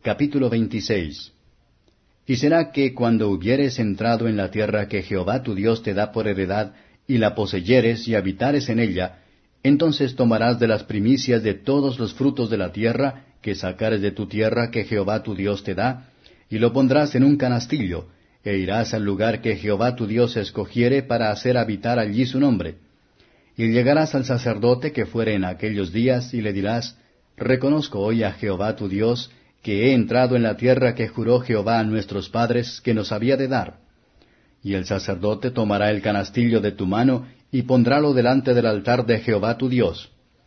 Capítulo 26. Y será que cuando hubieres entrado en la tierra que Jehová tu Dios te da por heredad, y la poseyeres y habitares en ella, entonces tomarás de las primicias de todos los frutos de la tierra, que sacares de tu tierra que Jehová tu Dios te da, y lo pondrás en un canastillo, e irás al lugar que Jehová tu Dios escogiere para hacer habitar allí su nombre. Y llegarás al sacerdote que fuere en aquellos días, y le dirás, Reconozco hoy a Jehová tu Dios, que he entrado en la tierra que juró Jehová a nuestros padres que nos había de dar. Y el sacerdote tomará el canastillo de tu mano, y pondrálo delante del altar de Jehová tu Dios.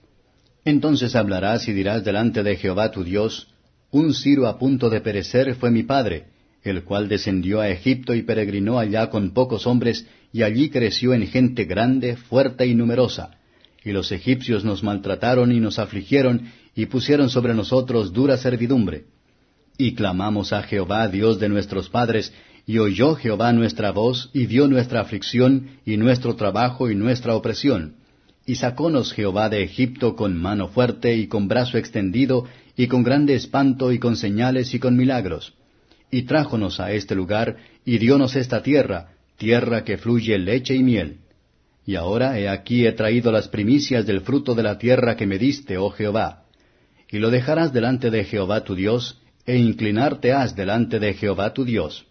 Entonces hablarás y dirás delante de Jehová tu Dios, Un Ciro a punto de perecer fue mi padre, el cual descendió a Egipto y peregrinó allá con pocos hombres, y allí creció en gente grande, fuerte y numerosa. Y los egipcios nos maltrataron y nos afligieron, y pusieron sobre nosotros dura servidumbre. Y clamamos a Jehová, Dios de nuestros padres, y oyó Jehová nuestra voz, y vio nuestra aflicción, y nuestro trabajo, y nuestra opresión. Y sacónos Jehová de Egipto con mano fuerte, y con brazo extendido, y con grande espanto, y con señales, y con milagros. Y trájonos a este lugar, y diónos esta tierra, tierra que fluye leche y miel. Y ahora he aquí he traído las primicias del fruto de la tierra que me diste, oh Jehová. Y lo dejarás delante de Jehová tu Dios, e inclinarte has delante de Jehová tu Dios.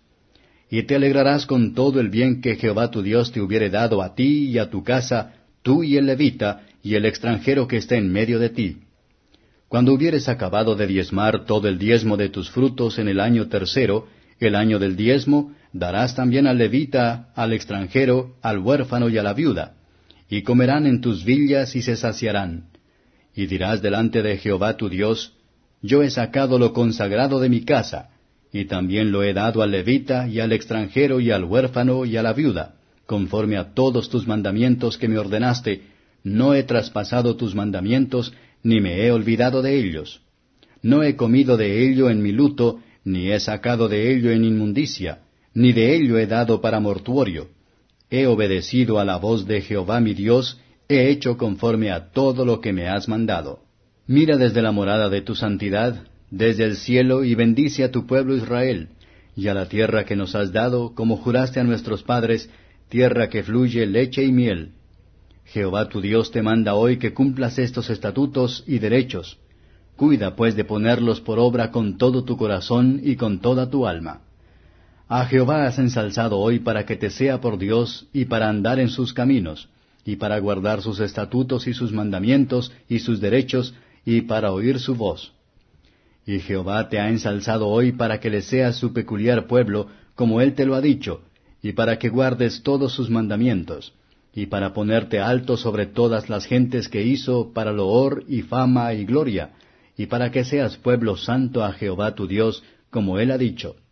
Y te alegrarás con todo el bien que Jehová tu Dios te hubiere dado a ti y a tu casa, tú y el levita, y el extranjero que está en medio de ti. Cuando hubieres acabado de diezmar todo el diezmo de tus frutos en el año tercero, el año del diezmo, darás también al levita, al extranjero, al huérfano y a la viuda, y comerán en tus villas y se saciarán. Y dirás delante de Jehová tu Dios, Yo he sacado lo consagrado de mi casa, y también lo he dado al levita, y al extranjero, y al huérfano, y a la viuda, conforme a todos tus mandamientos que me ordenaste. No he traspasado tus mandamientos, ni me he olvidado de ellos. No he comido de ello en mi luto, ni he sacado de ello en inmundicia, ni de ello he dado para mortuorio. He obedecido a la voz de Jehová mi Dios, he hecho conforme a todo lo que me has mandado. Mira desde la morada de tu santidad, desde el cielo, y bendice a tu pueblo Israel, y a la tierra que nos has dado, como juraste a nuestros padres, tierra que fluye leche y miel. Jehová tu Dios te manda hoy que cumplas estos estatutos y derechos. Cuida pues de ponerlos por obra con todo tu corazón y con toda tu alma. A Jehová has ensalzado hoy para que te sea por Dios, y para andar en sus caminos, y para guardar sus estatutos y sus mandamientos y sus derechos, y para oír su voz. Y Jehová te ha ensalzado hoy para que le seas su peculiar pueblo, como él te lo ha dicho, y para que guardes todos sus mandamientos, y para ponerte alto sobre todas las gentes que hizo para loor y fama y gloria, y para que seas pueblo santo a Jehová tu Dios, como él ha dicho.